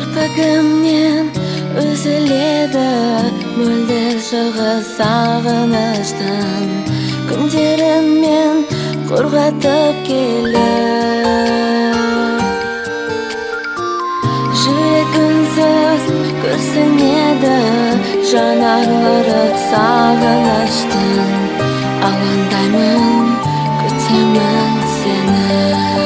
Кірпігімнен үзіледі мөлдір шығыс сағыныштан, күндеріммен құрғатып келіп. Жүрегімсіз күрсінеді жанарлары сағыныштан, алаңдаймын, күтемін сені.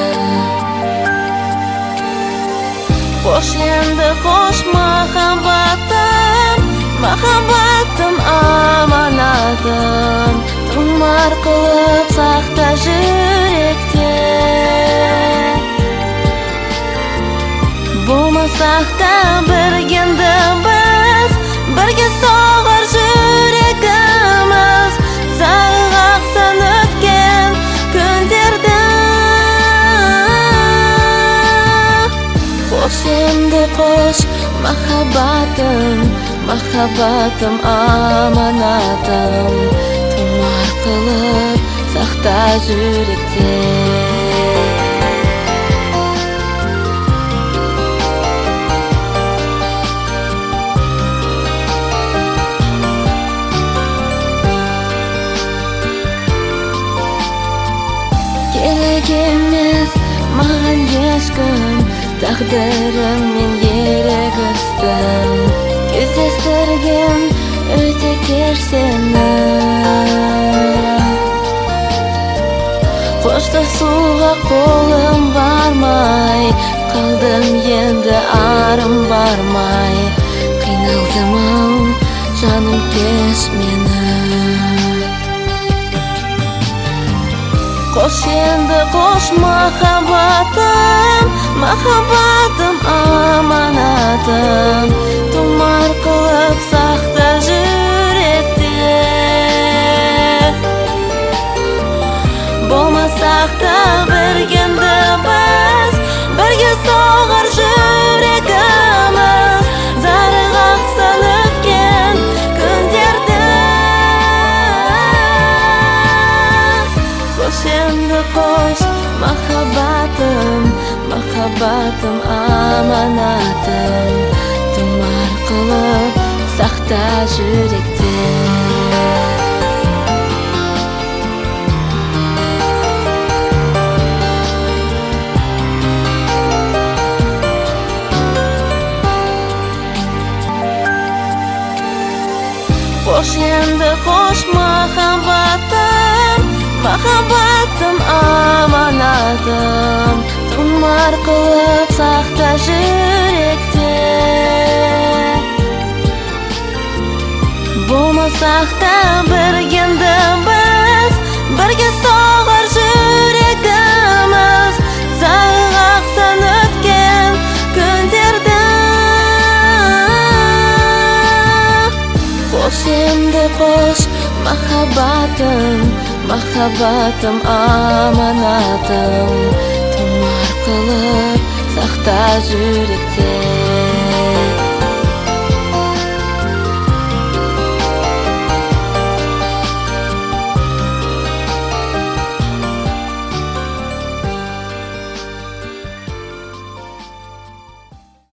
Қош енді қош махаббатым, махаббатым аманатым, тұмар қылып сақта жүректе. Болмасақ та біргенді біз, бірге соғар жүрегіміз, зарық ақсан өткен күндерді. Қош енді қош махаббатым, махаббатым аманатым, тұмар қылып сақта жүректе. Керек емес маған ешкім, тағдырыммен ерегістім, кездестірген өте кеш сені. Қоштасуға қолым бармай, қалдым енді арым бармай, қиналдым-ау жаным кеш мені. Қош енді қош махаббатым, махаббатым аманатым, тұмар қылып сақта жүректе. Болмасақ та біргенді біз, бірге соғар жүрегіміз, зарық ақсан өткен күндерді. Қош енді қош махаббатым, махаббатым аманатым, тұмар қылып сақта жүректе. Қош енді қош махаббатым, махаббатым аманатым, тұмар қылып сақта жүректе. Болмасақ та біргенді біз, бірге соғар жүрегіміз, зарық ақсан өткен күндерді. Қош енді қош махаббатым, махаббатым аманатым, тұмар қылып сақта жүректе.